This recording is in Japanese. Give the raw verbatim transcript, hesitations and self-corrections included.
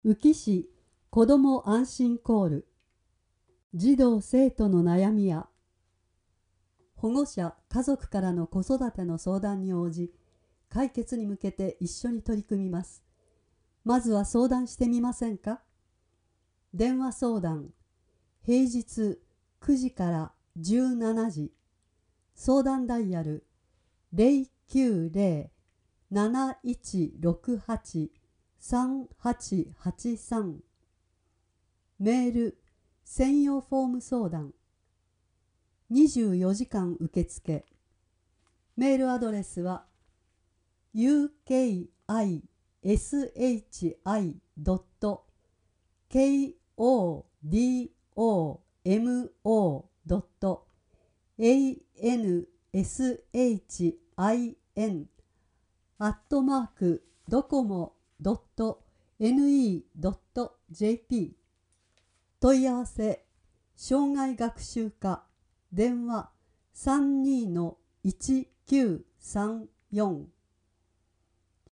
宇城市子ども安心コール。児童生徒の悩みや保護者家族からの子育ての相談に応じ、解決に向けて一緒に取り組みます。まずは相談してみませんか。電話相談、平日くじからじゅうしちじ。相談ダイヤルゼロきゅうゼロ なないちろくはち さんはちはちさん。メール専用フォーム相談。にじゅうよじかん受付。メールアドレスは ユーケーアイエスエイチアイドットケーオーディーオーエムオードットエーエヌエスエイチアイエヌ アットマークドコモドットエヌイードットジェーピー。問い合わせ障害学習課電話 さんにーのいちきゅうさんよん